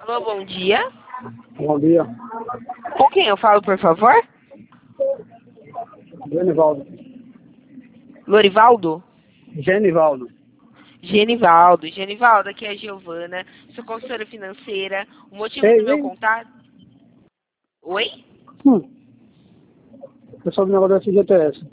Alô, bom dia. Bom dia. Com quem eu falo, por favor? Genivaldo. Lorivaldo? Genivaldo. Genivaldo. Genivaldo, aqui é a Giovana, sou consultora financeira. O motivo do Ei, meu ei. contato... Oi? É sobre o negócio da FGTS.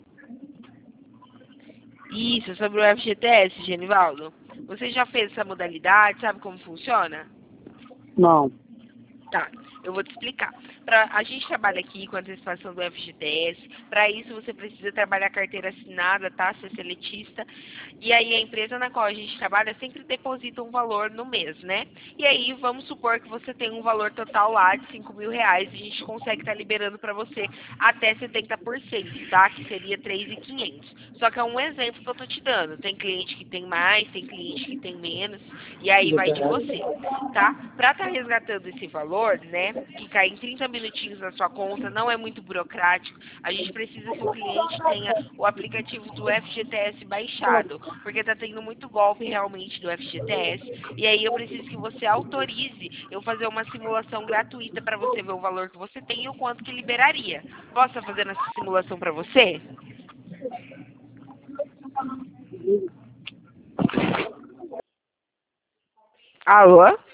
Isso, sobre o FGTS, Genivaldo. Você já fez essa modalidade, sabe como funciona? Não. Tá, eu vou te explicar. A gente trabalha aqui com a antecipação do FGTS. Para isso, você precisa trabalhar carteira assinada, tá? Ser seletista. E aí, a empresa na qual a gente trabalha sempre deposita um valor no mês, né? E aí, vamos supor que você tem um valor total lá de R$ 5.000 e a gente consegue estar liberando para você até 70%, tá? Que seria 3.500. Só que é um exemplo que eu tô te dando. Tem cliente que tem mais, tem cliente que tem menos. E aí, vai de você, tá? Para estar resgatando esse valor, né, que cai em 30 minutinhos na sua conta, não é muito burocrático. A gente precisa que o cliente tenha o aplicativo do FGTS baixado, porque tá tendo muito golpe realmente do FGTS. E aí eu preciso que você autorize eu fazer uma simulação gratuita para você ver o valor que você tem e o quanto que liberaria. Posso estar fazendo essa simulação para você? Alô?